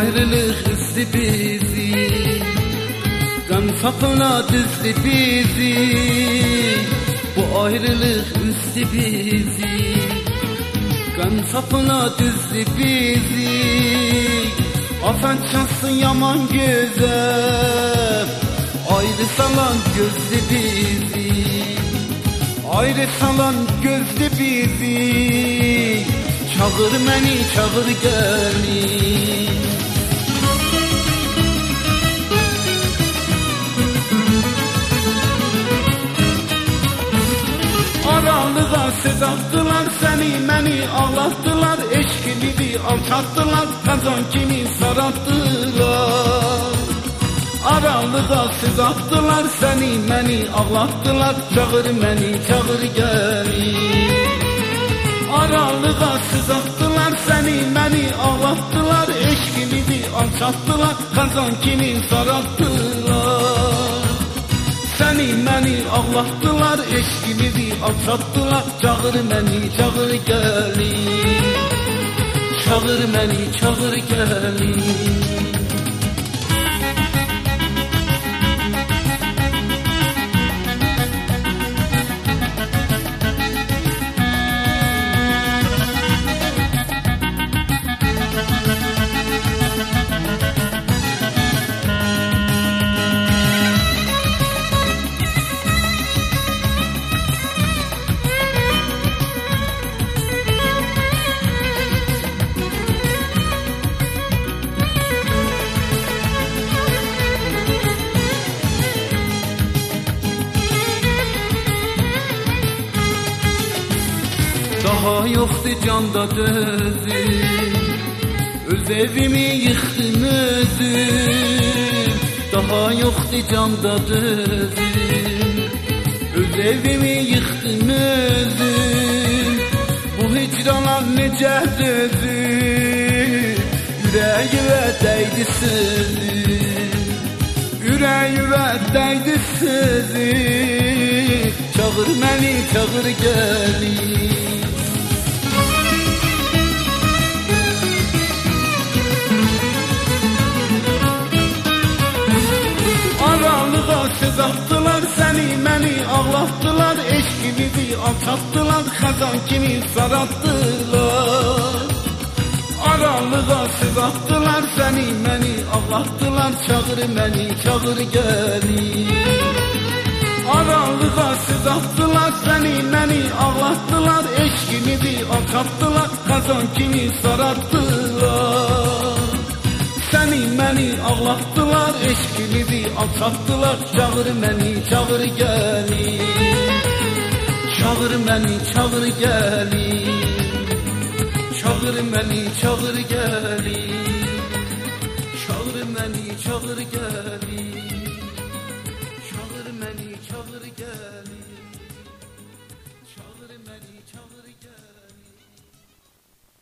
ayrılık üzdü bizi, gam sapına düzdü bizi. Bu ayrılık üzdü bizi, gam sapına düzdü bizi. Afet çalsın yaman güzel, ayrı salan gözlü bizi, ayrı salan gözlü bizi. Çağır məni, çağır gəlin. Aralığa söz attılar, səni məni ağlattılar. Eşkimizi alçattılar, kazan kimi sarattılar. Aralığa söz attılar, səni məni ağlattılar. Çağır məni, çağır gəlin. Aralığa söz attılar, səni məni ağlattılar. Eşkimizi alçattılar, kazan kimi sarattılar. Səni məni ağlattılar, eşkimizi alçattılar. Çağır məni, çağır gəlin. Çağır məni, çağır gəlin. Daha yoktu canda dözüm, öz evimi yıktım özüm. Daha yoktu canda dözüm, öz evimi yıktım özüm. Bu hicralar necə dözüm, yüreğime değdi sözüm, yüreğime değdi sözüm. Çağır məni, çağır gəlin. Aralığa söz attılar, səni məni ağlattılar. Eşkimizi alçattılar, xəzan kimi sarattılar. Aralığa söz attılar, səni məni ağlattılar. Çağır məni, çağır gəlin. Aralığa söz attılar, səni məni ağlattılar. Eşkimizi alçattılar, xəzan kimi sarattılar. Səni məni ağlattılar, eşkimizi alçattılar. Çağır məni, çağır gəlin. Çağır məni, çağır gəlin. Çağır məni, çağır gəlin. Çağır məni, çağır gəlin.